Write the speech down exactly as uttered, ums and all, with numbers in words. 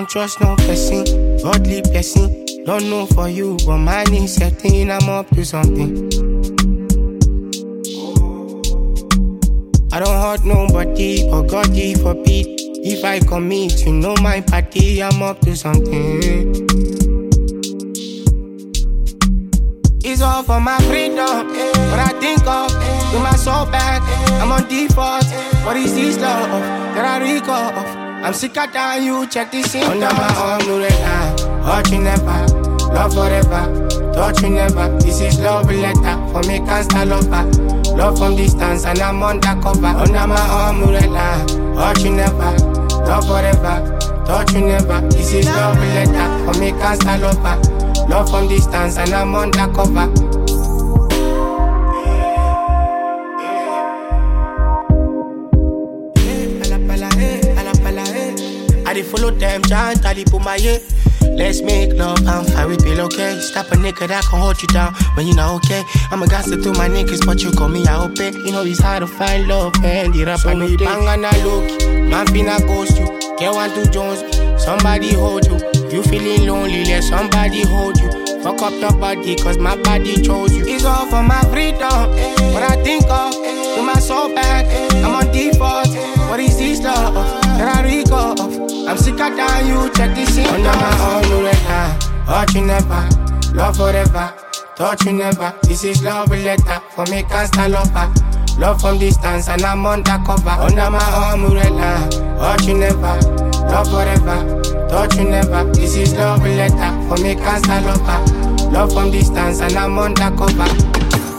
don't trust no person, godly person. Don't know for you, but mine is setting. I'm up to something. I don't hurt nobody, but God forbid. If I commit, you know my party, I'm up to something. It's all for my freedom, what I think of, do my soul back, I'm on default. What is this love that I recall of? I'm sicker than you, check this in. Under my arm, no red eye, hurt you never, love forever, touch you never. This is love letter, for me can't start lover. Love from distance and I'm undercover. Under my arm, no red eye, hurt you never, love forever, touch you never. This is love letter, for me can't start lover. Love from distance and I'm undercover. I dey follow them, chant, I dey put my head. Let's make love, I'm fine with pillowcase. Stop a nigga that can hold you down when you're not okay. I'm a gangster to my niggas, but you call me I open. You know it's hard to find love, man. The rap so I me bang and I look. Man finna ghost you. Get one to Jones, somebody hold you. You feeling lonely, let somebody hold you. Fuck up your body, cause my body chose you. It's all for my freedom, what I think of, do my soul back, I'm on default. What is this love that I recall of? I'm sicker than you, check this in. Under my arm, no red eye, hurt you never, love forever, touch you never. This is love letter, for me can't stand lover. Love from distance and I'm undercover. Under my arm, no red eye, hurt you never, love forever, touch you never. This is love letter, for me can't stand lover. Love from distance and I'm undercover.